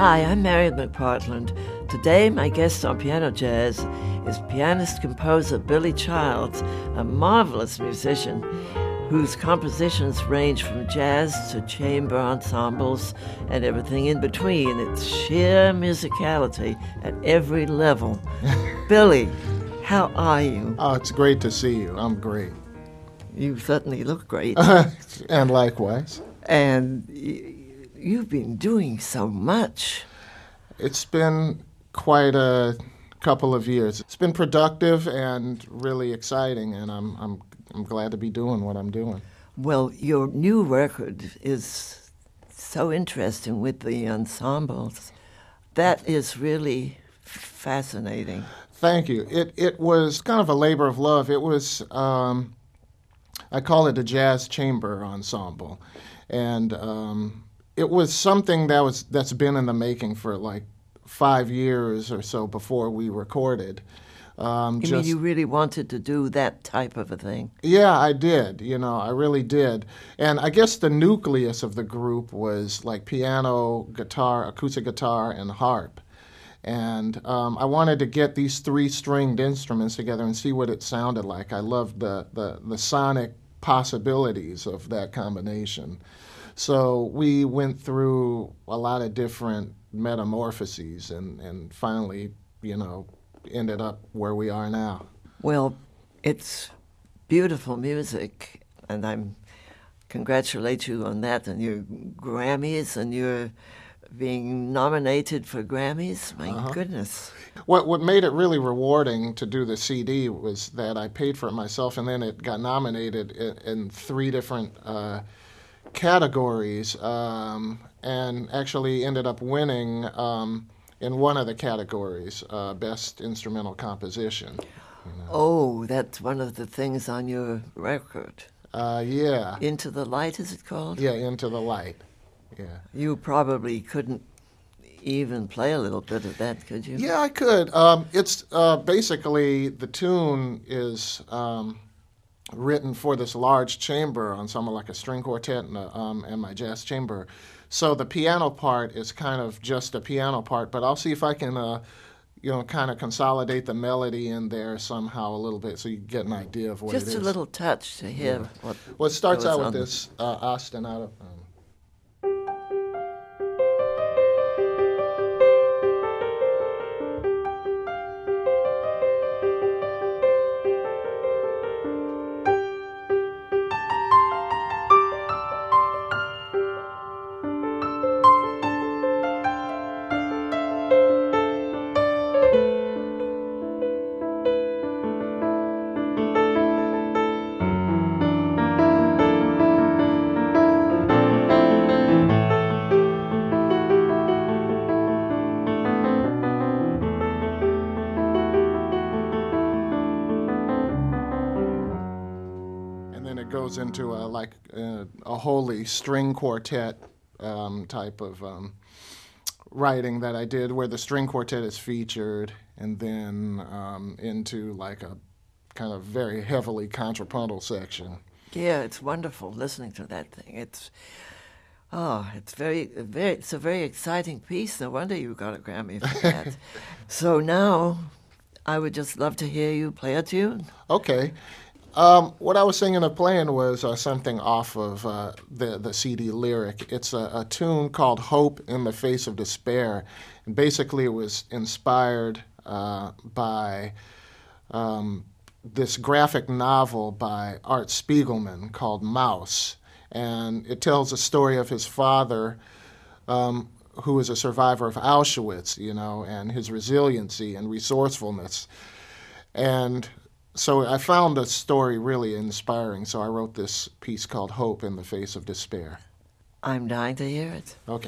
Hi, I'm Mary McPartland. Today, my guest on Piano Jazz is pianist-composer Billy Childs, a marvelous musician whose compositions range from jazz to chamber ensembles and everything in between. It's sheer musicality at every level. Billy, how are you? Oh, it's great to see you. I'm great. You certainly look great. And likewise. And you've been doing so much. It's been quite a couple of years. It's been productive and really exciting, and I'm glad to be doing what I'm doing. Well, your new record is so interesting with the ensembles. That is really fascinating. Thank you. It was kind of a labor of love. It was, I call it a jazz chamber ensemble. And it was something that's been in the making for like 5 years or so before we recorded. You mean you really wanted to do that type of a thing? Yeah, I did. I really did. And I guess the nucleus of the group was like piano, guitar, acoustic guitar, and harp. And I wanted to get these 3 stringed instruments together and see what it sounded like. I loved the sonic possibilities of that combination. So we went through a lot of different metamorphoses and finally, ended up where we are now. Well, it's beautiful music, and I congratulate you on that and your Grammys, and you're being nominated for Grammys. My goodness. What made it really rewarding to do the CD was that I paid for it myself, and then it got nominated in 3 different categories, and actually ended up winning in one of the categories, Best Instrumental Composition. Oh, that's one of the things on your record. Yeah. Into the Light, is it called? Yeah, Into the Light. Yeah. You probably couldn't even play a little bit of that, could you? Yeah, I could. It's basically the tune is written for this large chamber ensemble, like a string quartet and my jazz chamber. So the piano part is kind of just a piano part, but I'll see if I can, kind of consolidate the melody in there somehow a little bit, so you get an idea of what it is. Just a little touch to hear what. Well, it starts goes out with on. this ostinato. Goes into a wholly string quartet type of writing that I did, where the string quartet is featured, and then into like a kind of very heavily contrapuntal section. Yeah, it's wonderful listening to that thing. It's it's a very exciting piece. No wonder you got a Grammy for that. So now, I would just love to hear you play a tune. Okay. What I was thinking of playing was something off of the CD lyric. It's a tune called Hope in the Face of Despair. And basically it was inspired by this graphic novel by Art Spiegelman called Mouse. And it tells the story of his father, who is a survivor of Auschwitz, and his resiliency and resourcefulness. And so I found the story really inspiring, so I wrote this piece called Hope in the Face of Despair. I'm dying to hear it. Okay.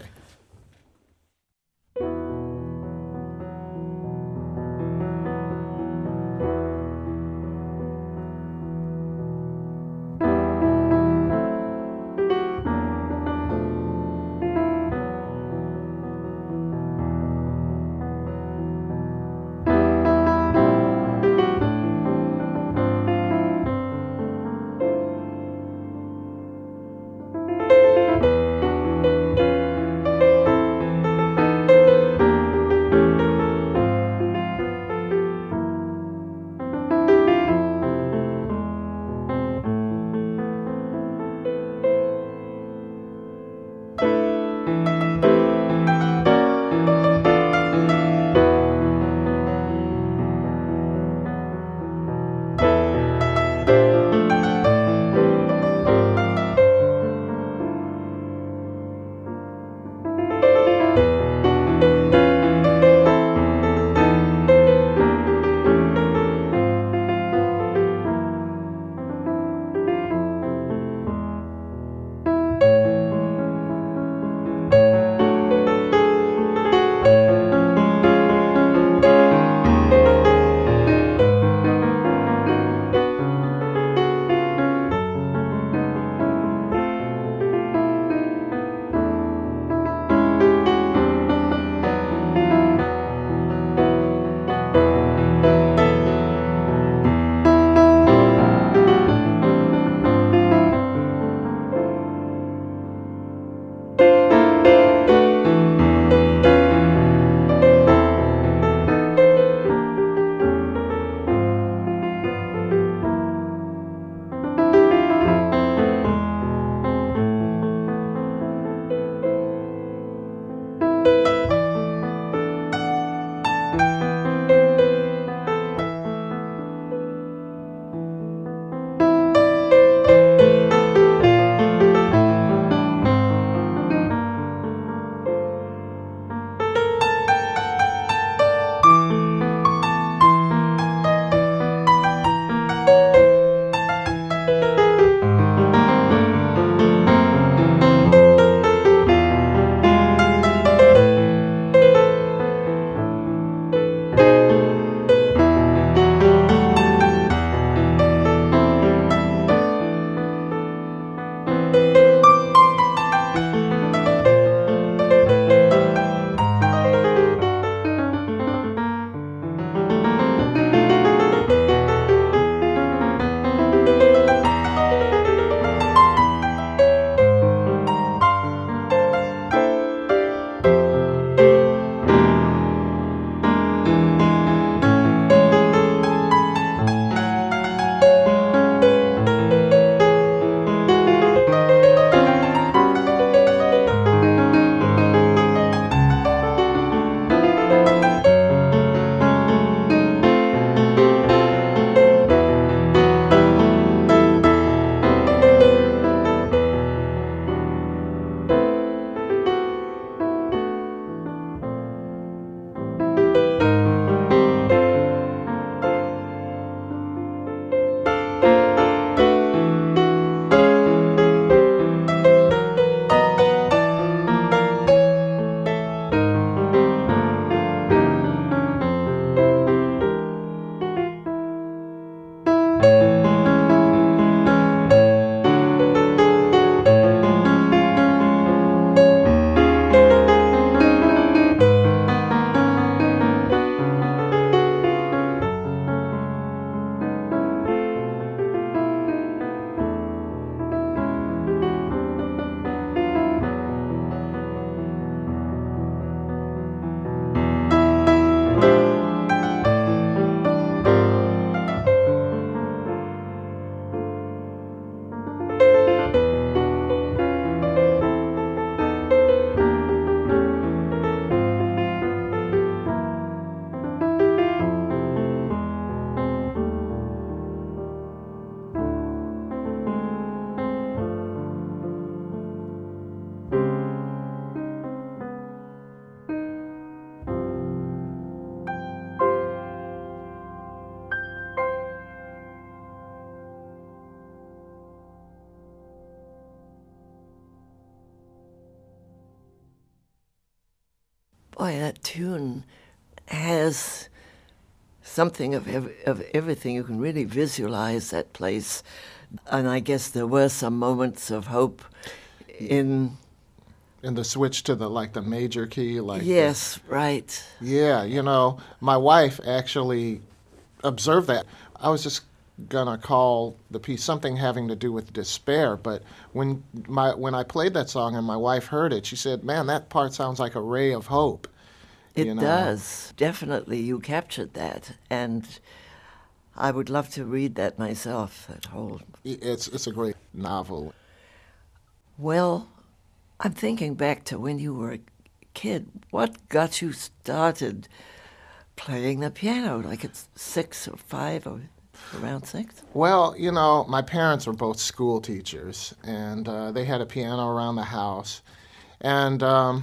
Boy, that tune has something of everything. You can really visualize that place. And I guess there were some moments of hope in the switch to the major key, yes, right. Yeah, my wife actually observed that. I was just gonna call the piece something having to do with despair, but when I played that song and my wife heard it, she said, "Man, that part sounds like a ray of hope." It does. Definitely, you captured that, and I would love to read that myself. That whole. It's a great novel. Well, I'm thinking back to when you were a kid. What got you started playing the piano? Like at 6 or 5 or around 6? Well, my parents were both school teachers, and they had a piano around the house. And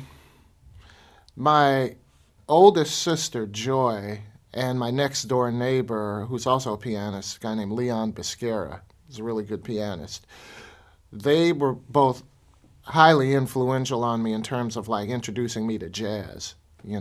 my oldest sister, Joy, and my next door neighbor, who's also a pianist, a guy named Leon Biscara, he's a really good pianist, they were both highly influential on me in terms of introducing me to jazz.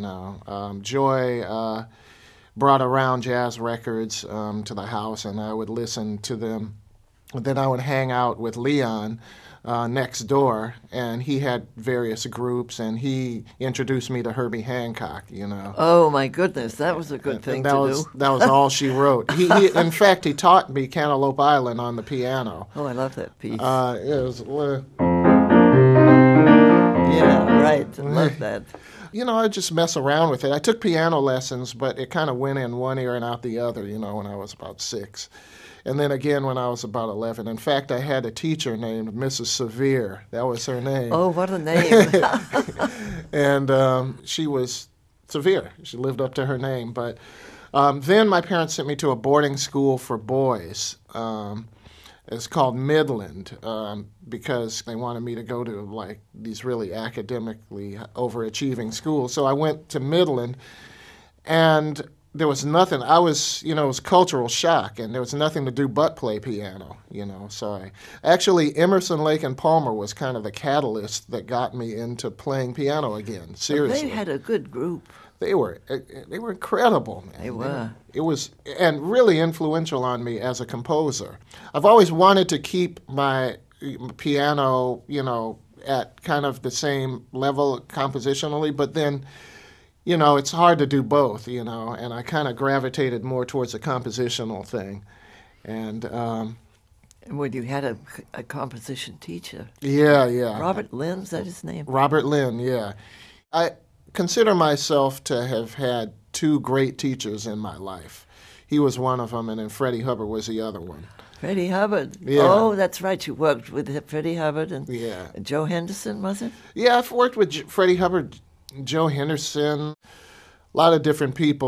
Joy brought around jazz records to the house, and I would listen to them. Then I would hang out with Leon next door, and he had various groups, and he introduced me to Herbie Hancock. Oh my goodness, that was a good thing to do. That was all she wrote. He in fact, he taught me Cantaloupe Island on the piano. Oh, I love that piece. It was. Yeah, right. I love that. I just mess around with it. I took piano lessons, but it kind of went in one ear and out the other, when I was about 6. And then again when I was about 11. In fact, I had a teacher named Mrs. Severe. That was her name. Oh, what a name. And she was severe. She lived up to her name. But then my parents sent me to a boarding school for boys. It's called Midland because they wanted me to go to these really academically overachieving schools. So I went to Midland, and there was nothing. I was, it was cultural shock, and there was nothing to do but play piano. So actually Emerson, Lake and Palmer was kind of the catalyst that got me into playing piano again. Seriously, they had a good group. They were incredible, man. They were. It was, and really influential on me as a composer. I've always wanted to keep my piano, at kind of the same level compositionally, but then, it's hard to do both, and I kind of gravitated more towards the compositional thing. And well, you had a composition teacher. Yeah. Robert Lynn, is that his name? Robert Lynn, yeah. I consider myself to have had 2 great teachers in my life. He was one of them, and then Freddie Hubbard was the other one. Freddie Hubbard. Yeah. Oh, that's right. You worked with Freddie Hubbard and Joe Henderson, was it? Yeah, I've worked with Freddie Hubbard, Joe Henderson, a lot of different people,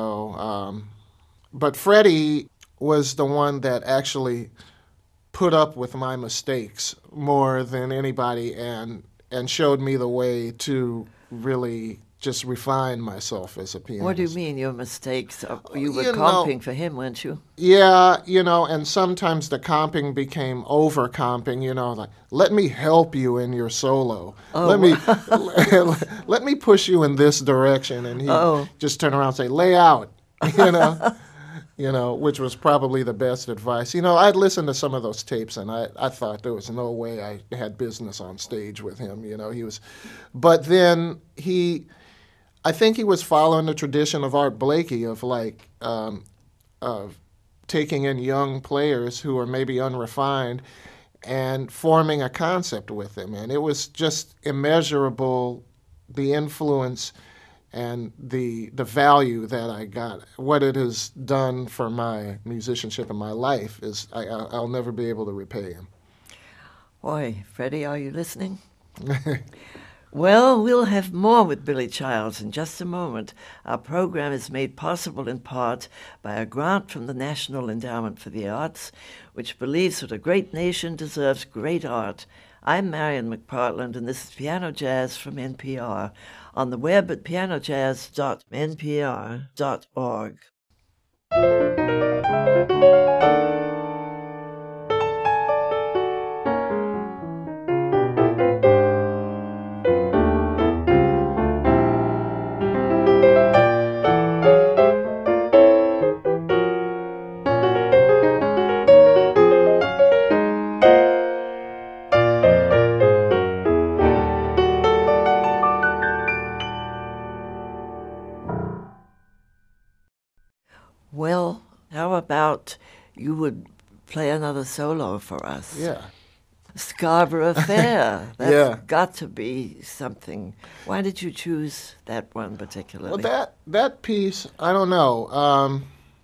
but Freddie was the one that actually put up with my mistakes more than anybody and showed me the way to really just refine myself as a pianist. What do you mean, your mistakes? You were comping for him, weren't you? Yeah, and sometimes the comping became over-comping, let me help you in your solo. Oh. Let me push you in this direction. And he just turned around and say, lay out, which was probably the best advice. I'd listened to some of those tapes, and I thought there was no way I had business on stage with him. But then I think he was following the tradition of Art Blakey of of taking in young players who are maybe unrefined and forming a concept with them. And it was just immeasurable, the influence and the value that I got. What it has done for my musicianship in my life is I'll never be able to repay him. Boy, Freddie, are you listening? Well, we'll have more with Billy Childs in just a moment. Our program is made possible in part by a grant from the National Endowment for the Arts, which believes that a great nation deserves great art. I'm Marion McPartland, and this is Piano Jazz from NPR, on the web at pianojazz.npr.org. about you would play another solo for us? Yeah. Scarborough Fair. That's Yeah. got to be something. Why did you choose that one particularly? Well, that piece, I don't know.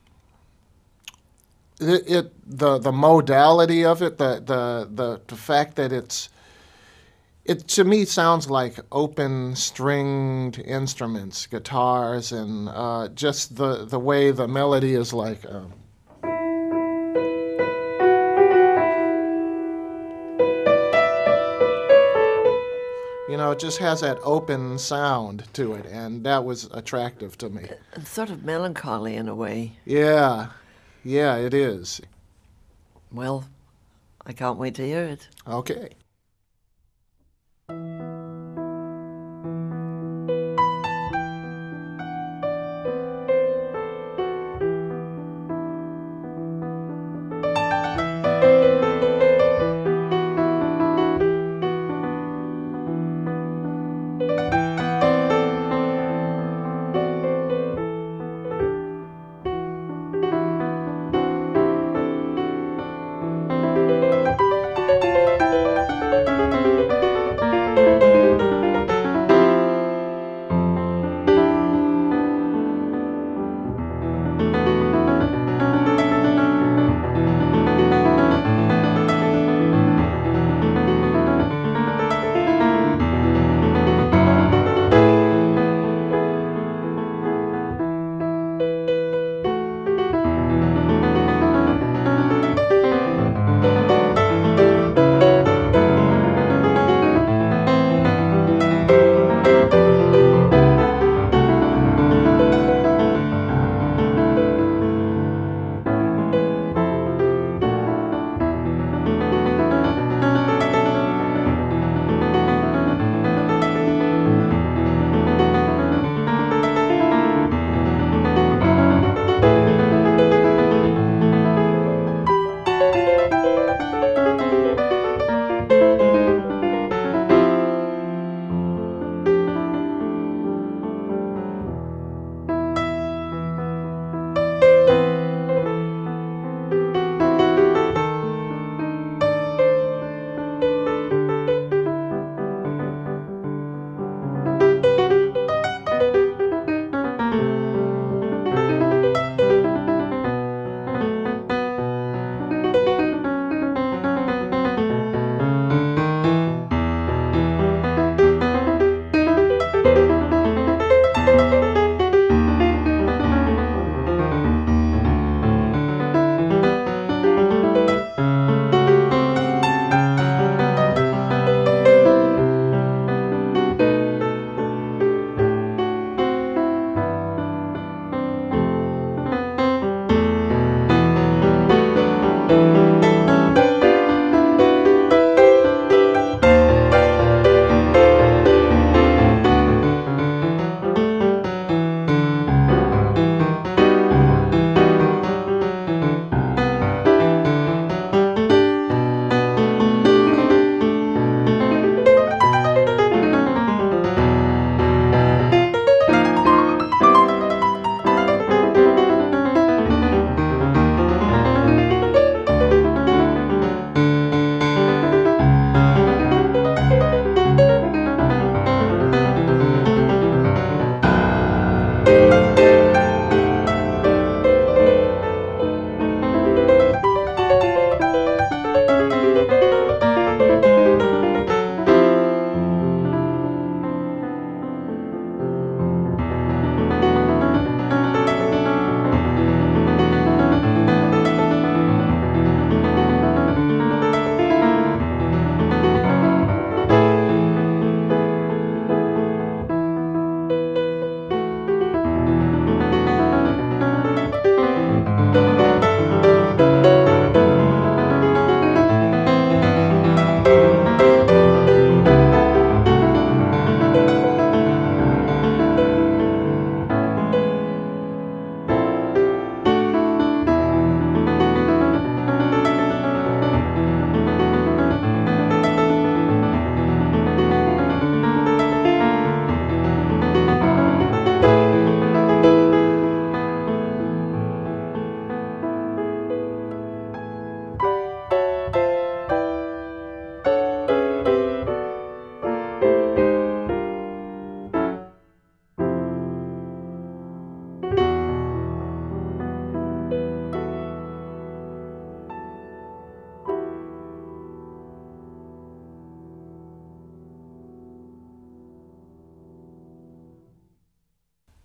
The modality of it, the fact that it to me sounds like open stringed instruments, guitars, and just the way the melody is like. It just has that open sound to it, and that was attractive to me. It's sort of melancholy in a way. Yeah, it is. Well, I can't wait to hear it. Okay.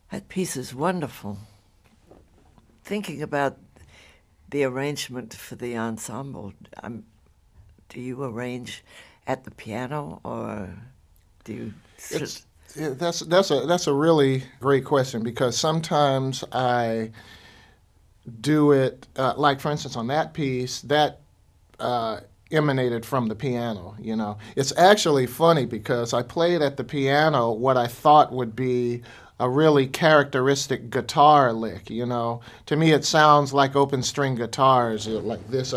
That piece is wonderful. Thinking about the arrangement for the ensemble, do you arrange at the piano or do you sit? That's a really great question, because sometimes I do it, like for instance on that piece that emanated from the piano. It's actually funny because I played at the piano what I thought would be a really characteristic guitar lick. To me it sounds like open string guitars, like this.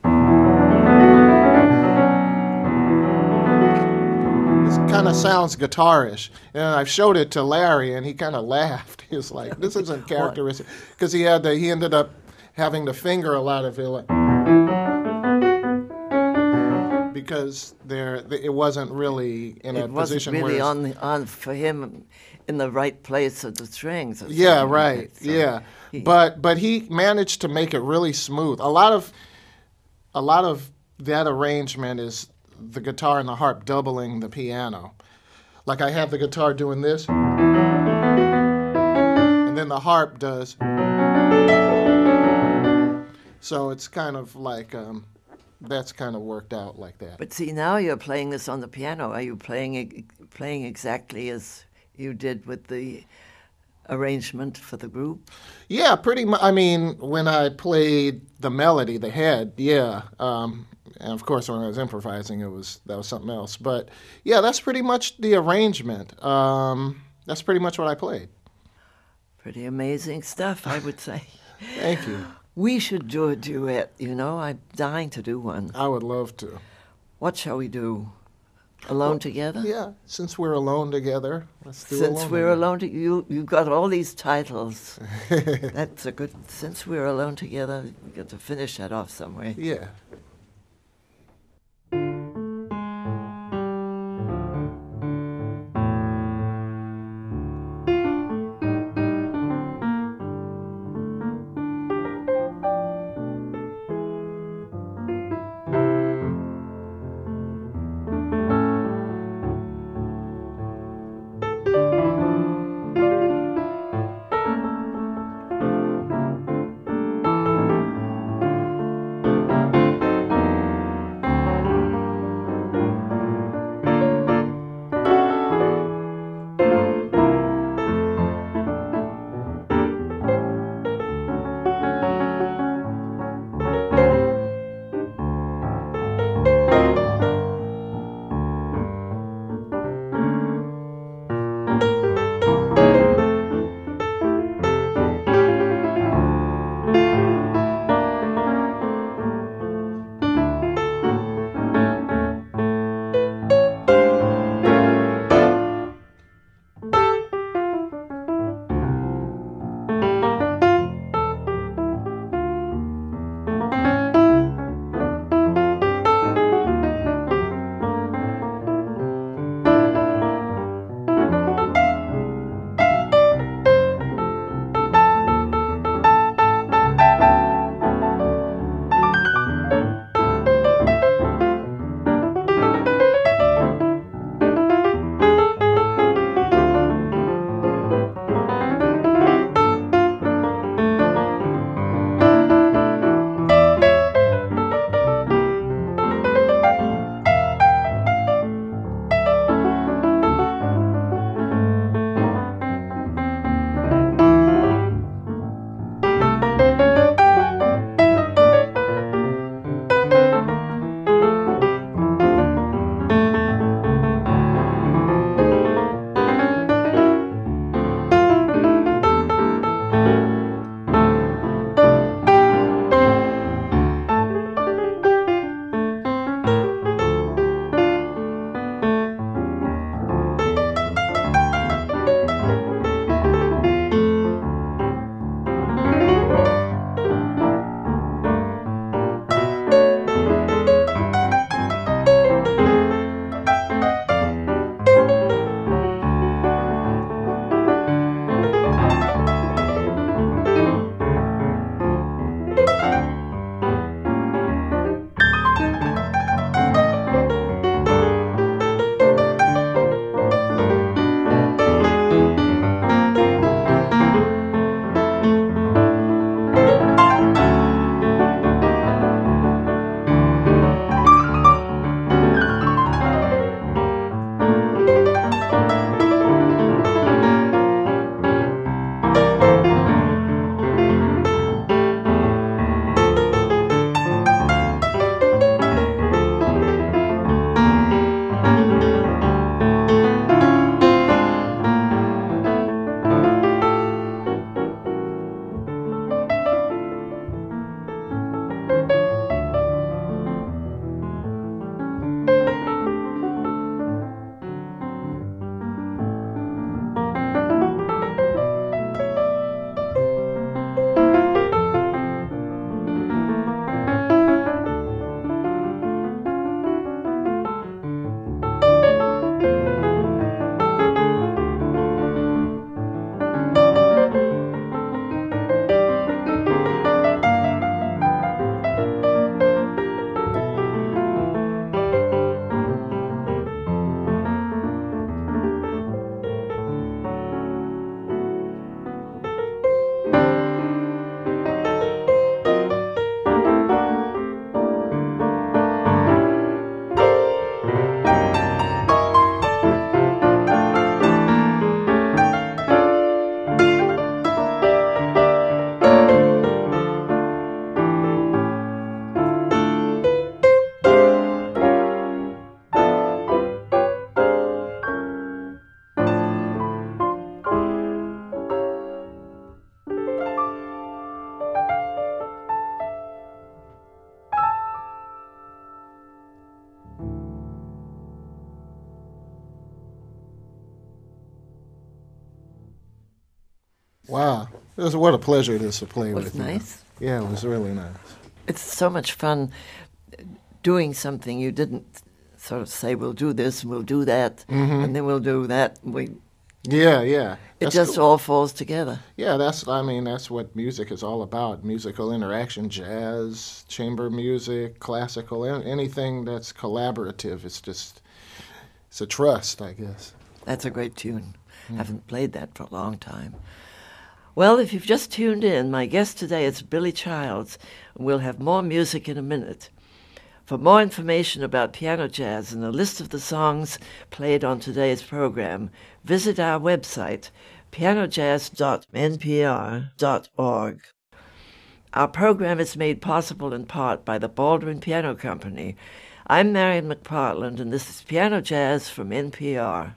Kind of sounds guitarish, and I showed it to Larry, and he kind of laughed. He was like, "This isn't characteristic," because he ended up having to finger a lot of it, because it wasn't really in a position really where on for him in the right place of the strings. Yeah, right. So yeah, but he managed to make it really smooth. A lot of that arrangement is the guitar and the harp doubling the piano. Like I have the guitar doing this, and then the harp does. So it's kind of like that's kind of worked out like that. But see, now you're playing this on the piano. Are you playing exactly as you did with the arrangement for the group? Yeah, pretty much. I mean, when I played the melody, the head, yeah. And of course, when I was improvising, that was something else. But yeah, that's pretty much the arrangement. That's pretty much what I played. Pretty amazing stuff, I would say. Thank you. We should do a duet. I'm dying to do one. I would love to. What shall we do? Alone together? Yeah, since we're alone together, let's do Since we're alone together, you've got all these titles. That's a good. Since we're alone together, we got to finish that off some way. Yeah. Wow. What a pleasure it is to play Was with it you. nice? Yeah, it was really nice. It's so much fun doing something you didn't sort of say, we'll do this and we'll do that, and then we'll do that. Yeah, yeah. It That's just cool. all falls together. Yeah, that's what music is all about. Musical interaction, jazz, chamber music, classical, anything that's collaborative. It's a trust, I guess. That's a great tune. Haven't played that for a long time. Well, if you've just tuned in, my guest today is Billy Childs, and we'll have more music in a minute. For more information about piano jazz and a list of the songs played on today's program, visit our website, pianojazz.npr.org. Our program is made possible in part by the Baldwin Piano Company. I'm Marian McPartland, and this is Piano Jazz from NPR.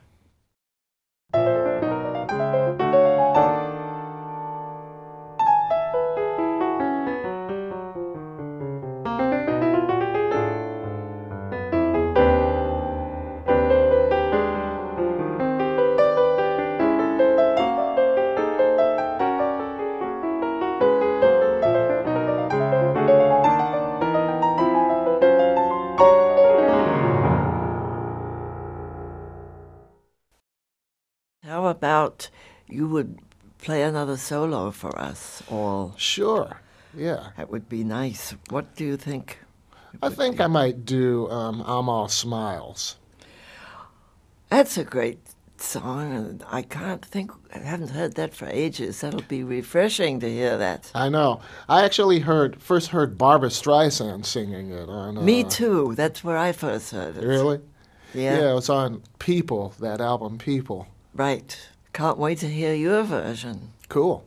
How about you would play another solo for us all? Sure. Yeah. That would be nice. What do you think? I think I might do I'm All Smiles. That's a great song, and I haven't heard that for ages. That'll be refreshing to hear that. I know. I actually first heard Barbra Streisand singing it on. Me too. That's where I first heard it. Really? Yeah. Yeah, it was on People, that album People. Right. Can't wait to hear your version. Cool.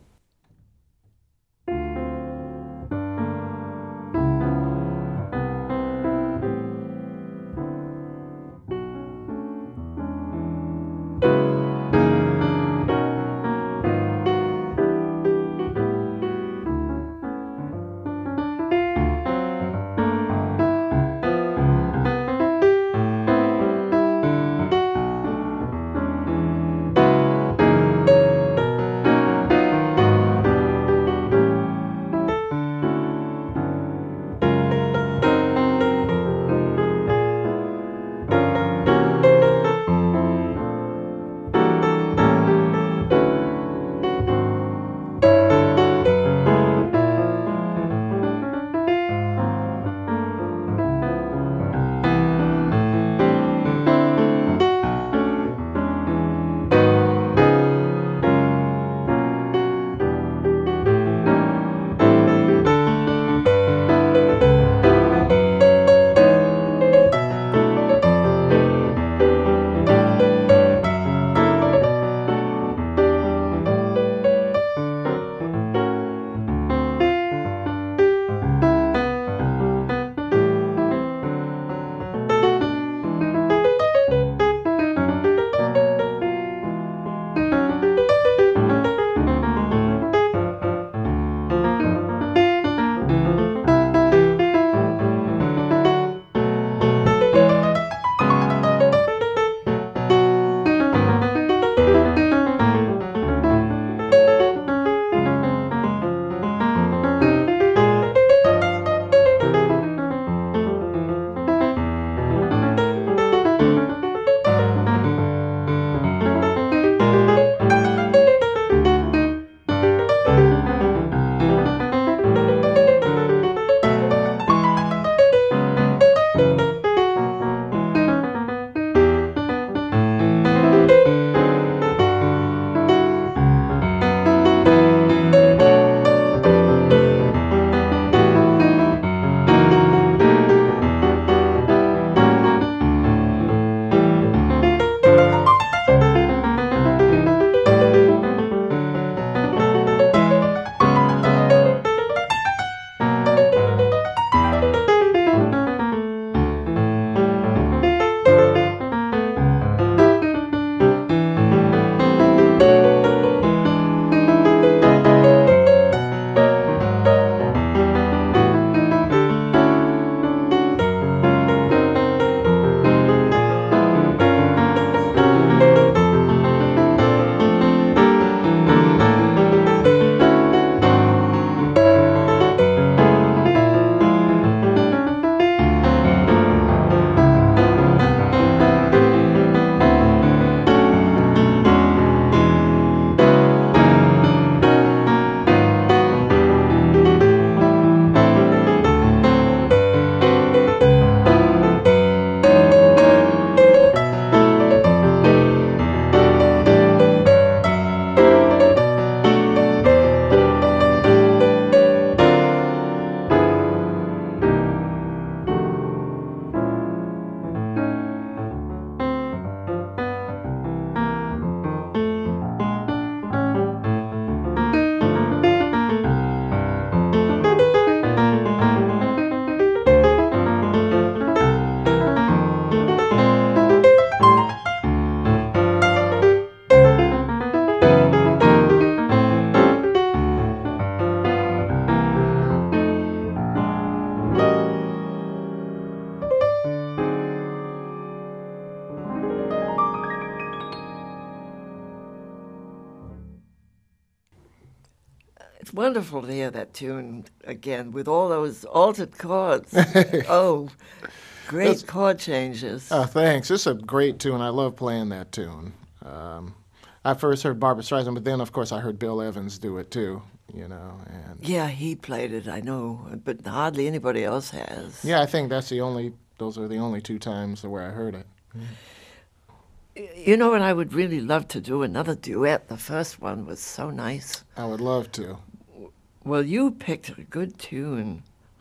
It's wonderful to hear that tune again with all those altered chords. Oh, great chord changes. Oh, thanks. It's a great tune. I love playing that tune. I first heard Barbra Streisand, but then, of course, I heard Bill Evans do it too. And yeah, he played it, I know, but hardly anybody else has. yeah, I think those are the only two times where I heard it. You know what I would really love to do? Another duet. The first one was so nice. I would love to. Well, you picked a good tune.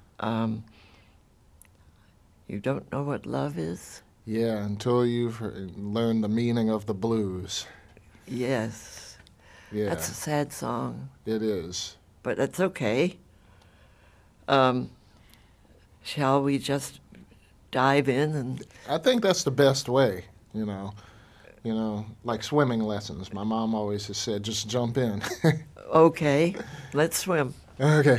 You don't know what love is? Yeah, until you've learned the meaning of the blues. Yes. Yeah. That's a sad song. It is. But that's okay. Shall we just dive in? And I think that's the best way, like swimming lessons. My mom always has said, just jump in. Okay, let's swim. Okay.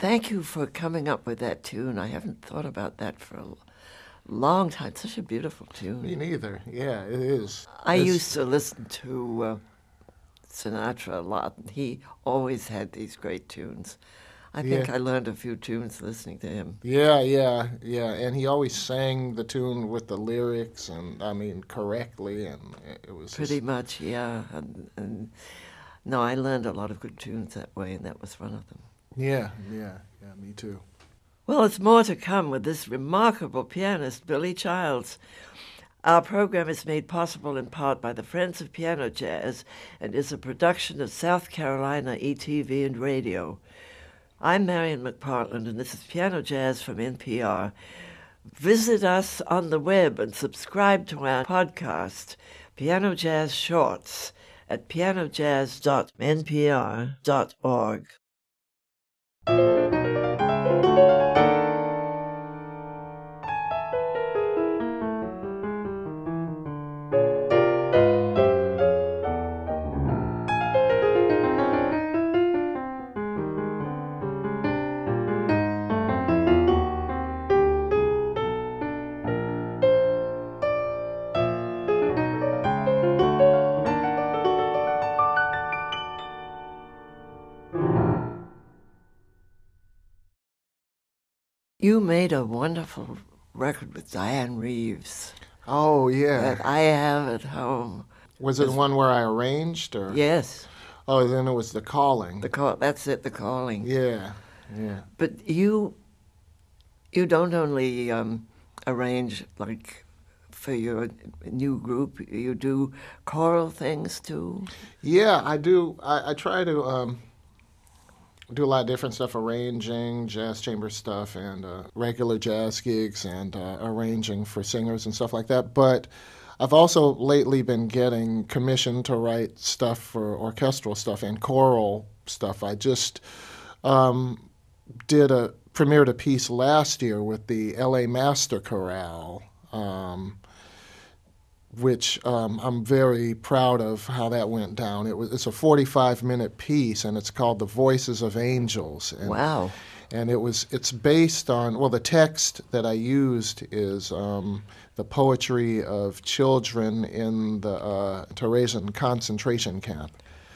thank you for coming up with that tune. I haven't thought about that for a long time. Such a beautiful tune. Me neither. Yeah, it is. I used to listen to Sinatra a lot. He always had these great tunes. I think I learned a few tunes listening to him. Yeah. And he always sang the tune with the lyrics, and I mean, correctly, and it was Pretty much, yeah. And no, I learned a lot of good tunes that way, and that was one of them. Yeah, me too. Well, it's more to come with this remarkable pianist, Billy Childs. Our program is made possible in part by the Friends of Piano Jazz and is a production of South Carolina ETV and Radio. I'm Marian McPartland, and this is Piano Jazz from NPR. Visit us on the web and subscribe to our podcast, Piano Jazz Shorts, at pianojazz.npr.org. You made a wonderful record with Diane Reeves Oh, yeah. that I have at home. Was it one where I arranged, or? Yes, Oh, then it was The Calling. that's it, The Calling. Yeah. But you don't only arrange like for your new group. You do choral things too. Yeah, I do. I try to do a lot of different stuff, arranging, jazz chamber stuff, and regular jazz gigs, and arranging for singers and stuff like that. But I've also lately been getting commissioned to write stuff for orchestral stuff and choral stuff. I just premiered a piece last year with the LA Master Chorale, which I'm very proud of how that went down. It's a 45-minute piece, and it's called The Voices of Angels. And, Wow. And it's based on, well, the text that I used is the poetry of children in the Theresian concentration camp.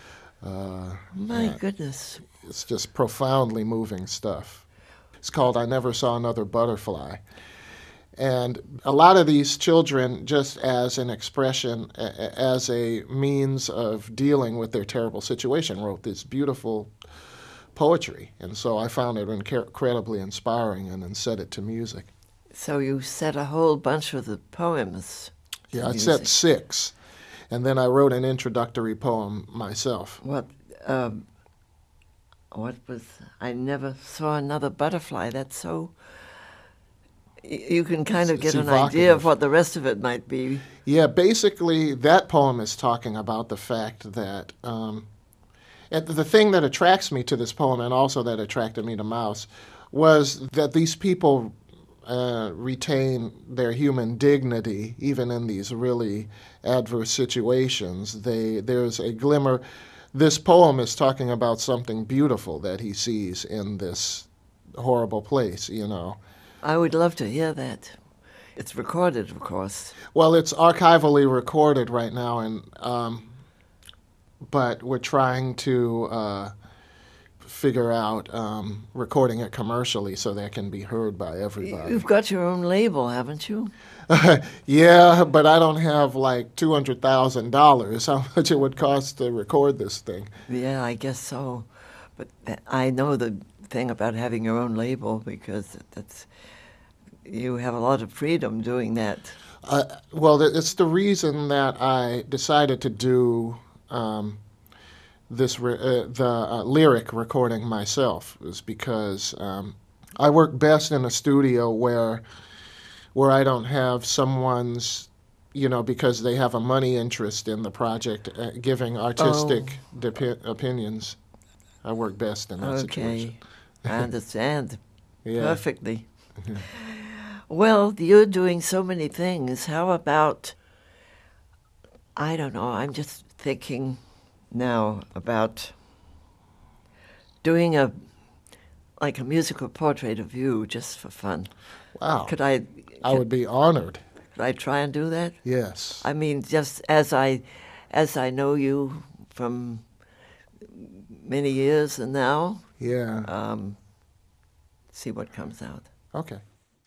My goodness. It's just profoundly moving stuff. It's called I Never Saw Another Butterfly. And a lot of these children, just as an expression, as a means of dealing with their terrible situation, wrote this beautiful poetry. And so I found it incredibly inspiring and then set it to music. So you set a whole bunch of the poems. Yeah, I set 6. And then I wrote an introductory poem myself. What was, I never saw another butterfly. That's so, you can kind of get an idea of what the rest of it might be. Yeah, basically that poem is talking about the fact that, and the thing that attracts me to this poem, and also that attracted me to Mouse, was that these people retain their human dignity even in these really adverse situations. There's a glimmer. This poem is talking about something beautiful that he sees in this horrible place, you know. I would love to hear that. It's recorded, of course. Well, it's archivally recorded right now, and but we're trying to figure out recording it commercially so that it can be heard by everybody. You've got your own label, haven't you? Yeah, but I don't have like $200,000, how much it would cost to record this thing. Yeah, I guess so. But I know the thing about having your own label, because you have a lot of freedom doing that. Well, it's the reason that I decided to do the lyric recording myself, is because I work best in a studio where I don't have someone's, because they have a money interest in the project, giving artistic opinions. I work best in that situation. I understand Yeah. perfectly. Well, you're doing so many things. How about, I don't know, I'm just thinking now about doing like a musical portrait of you, just for fun. Wow. I would be honored. Could I try and do that? Yes. I mean, just as I know you from many years and now. Yeah. See what comes out. Okay.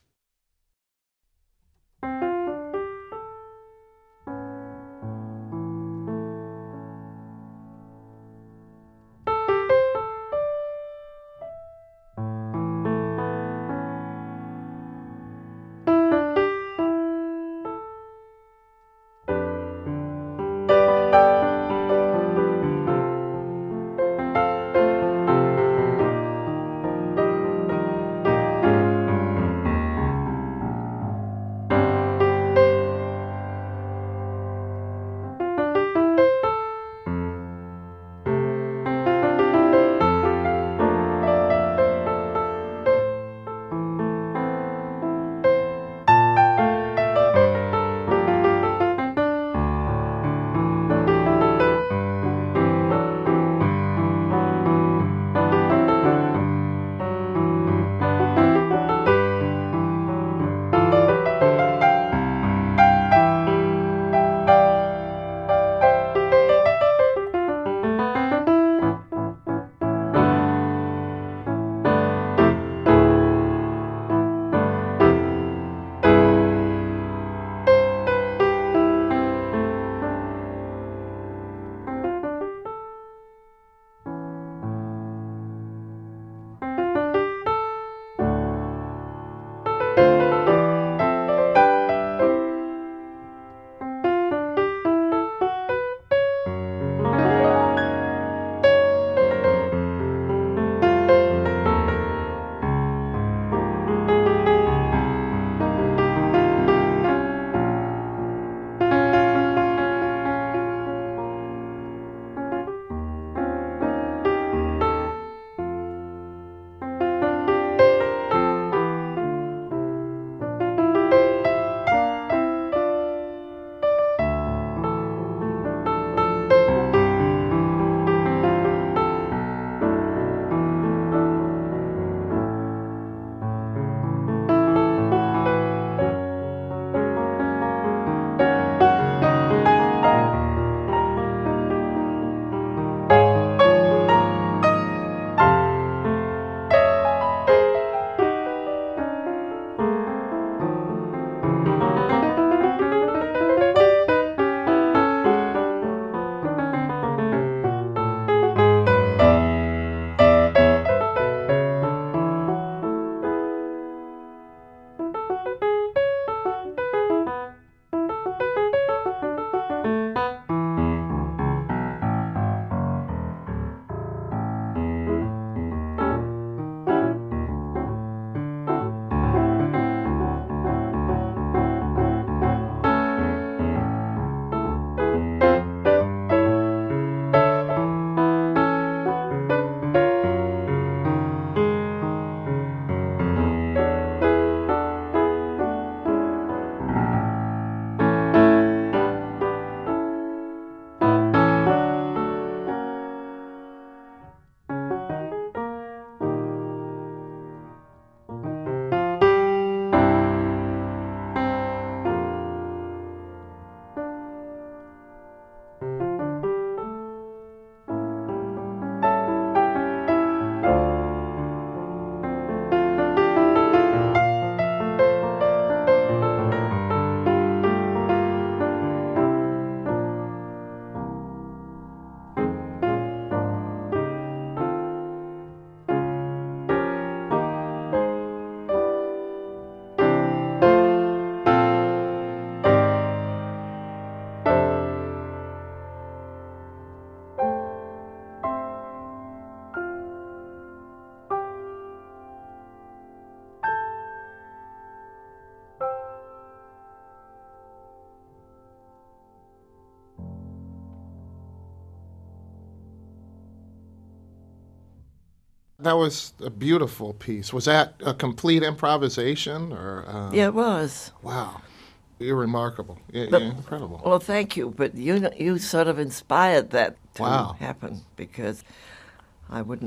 That was a beautiful piece. Was that a complete improvisation, or? Yeah, it was. Wow, you're remarkable. You're incredible. Well, thank you. But you sort of inspired that to Wow. happen, because I wouldn't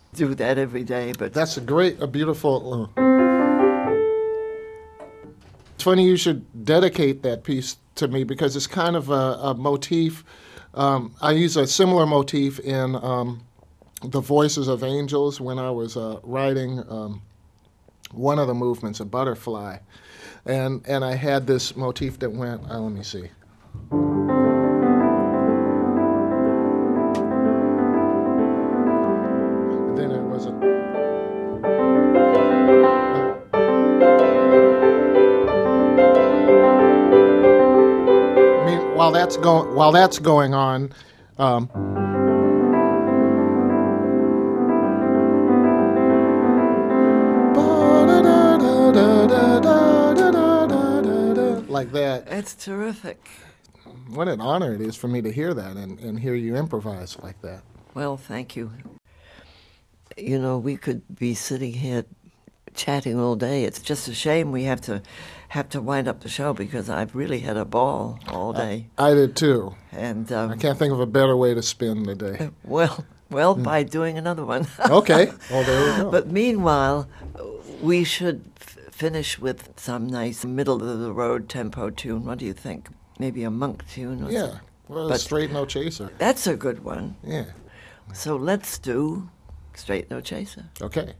do that every day, but That's a beautiful. It's funny you should dedicate that piece to me because it's kind of a motif. I use a similar motif in The Voices of Angels when I was writing one of the movements, a butterfly. And I had this motif that went, let me see. And then it was while that's going on, like that. it's terrific. What an honor it is for me to hear that and hear you improvise like that. Well, thank you. You know, we could be sitting here chatting all day. It's just a shame we have to wind up the show because I've really had a ball all day. I did too. And I can't think of a better way to spend the day. Well, by doing another one. Okay. Well, there we go. But meanwhile, we should finish with some nice middle-of-the-road tempo tune. What do you think? Maybe a monk tune? Or Yeah. something? Well, But Straight No Chaser. that's a good one. Yeah. So let's do Straight No Chaser. Okay.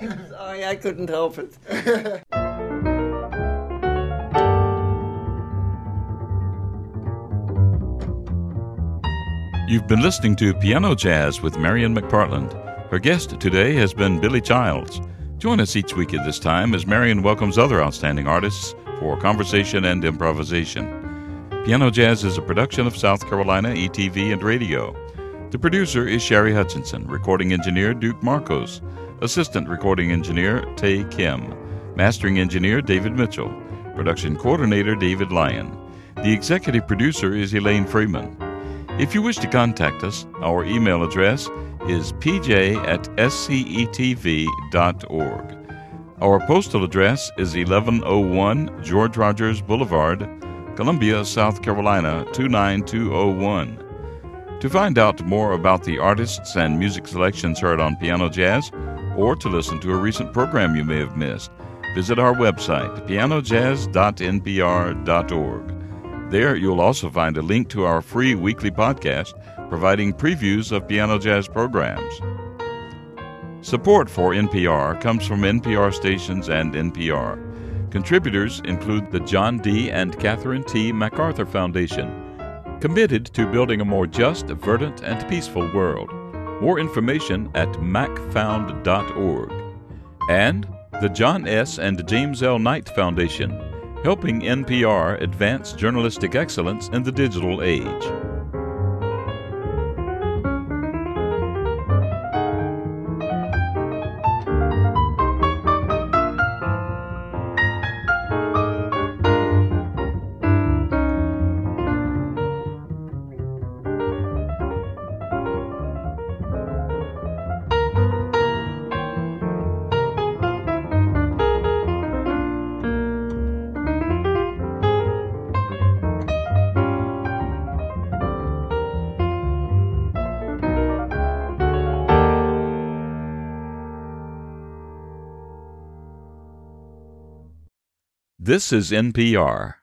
Sorry, I couldn't help it. You've been listening to Piano Jazz with Marian McPartland. Her guest today has been Billy Childs. Join us each week at this time as Marian welcomes other outstanding artists for conversation and improvisation. Piano Jazz is a production of South Carolina ETV and Radio. The producer is Sherry Hutchinson, recording engineer Duke Marcos, assistant recording engineer Tay Kim, mastering engineer David Mitchell, production coordinator David Lyon. The executive producer is Elaine Freeman. If you wish to contact us, our email address is pj@scetv.org. Our postal address is 1101 George Rogers Boulevard, Columbia, South Carolina 29201. To find out more about the artists and music selections heard on Piano Jazz, or to listen to a recent program you may have missed, visit our website, pianojazz.npr.org. There you'll also find a link to our free weekly podcast providing previews of Piano Jazz programs. Support for NPR comes from NPR stations and NPR. Contributors include the John D. and Catherine T. MacArthur Foundation, committed to building a more just, verdant, and peaceful world. More information at macfound.org. And the John S. and James L. Knight Foundation, helping NPR advance journalistic excellence in the digital age. This is NPR.